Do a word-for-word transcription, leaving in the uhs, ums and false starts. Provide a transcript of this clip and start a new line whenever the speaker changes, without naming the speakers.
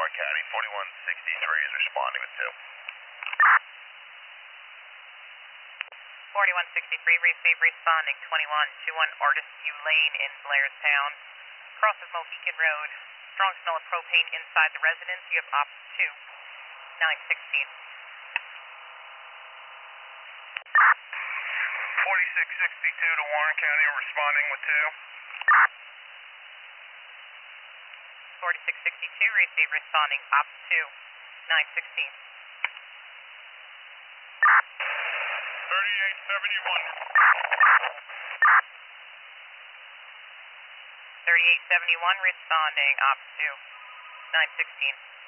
Warren County, forty-one sixty-three is responding with two.
forty-one sixty-three, receive responding twenty-one twenty-one Artist View Lane in Blairstown. Cross of Mohican Road. Strong smell of propane inside the residence. You have ops two, nine sixteen.
forty-six sixty-two to Warren County, responding with two.
forty-six sixty-two, receive responding ops two, nine sixteen.
thirty-eight seventy-one.
thirty-eight seventy-one, responding ops two, nine sixteen.